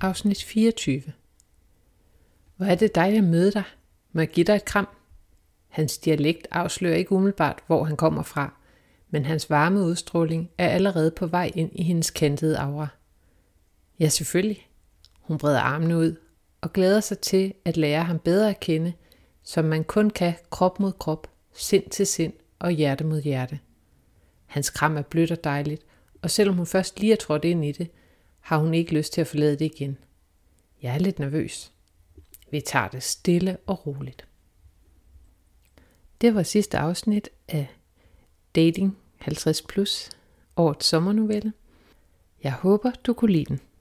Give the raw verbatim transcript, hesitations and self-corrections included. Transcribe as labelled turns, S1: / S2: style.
S1: afsnit fireogtyve. Hvor er det dejligt at møde dig. Må jeg give dig et kram? Hans dialekt afslører ikke umiddelbart, hvor han kommer fra, men hans varme udstråling er allerede på vej ind i hendes kantede aura. Ja, selvfølgelig. Hun breder armene ud og glæder sig til at lære ham bedre at kende, som man kun kan krop mod krop, sind til sind og hjerte mod hjerte. Hans kram er blødt og dejligt, og selvom hun først lige er trådt ind i det, har hun ikke lyst til at forlade det igen. Jeg er lidt nervøs. Vi tager det stille og roligt. Det var sidste afsnit af Dating halvtreds plus, årets sommernovelle. Jeg håber, du kunne lide den.